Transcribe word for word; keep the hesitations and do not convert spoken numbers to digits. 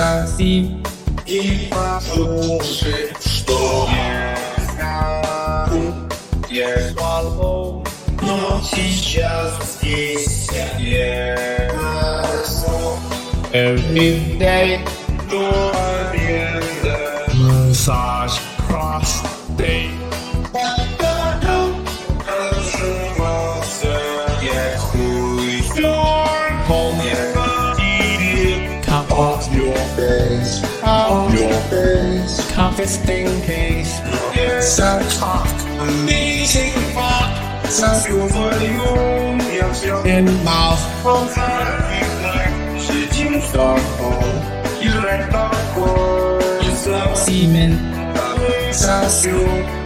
красив И послушай, что есть волну, но сейчас здесь нет. every day До победы. massage cross day. Ошибался я хуй. Home cup Off your face, of your face. confiscating case. It's a talk, amazing fuck. Сосу вольем, я все In mouth сидим в таком, и рэп такой. semen Сосу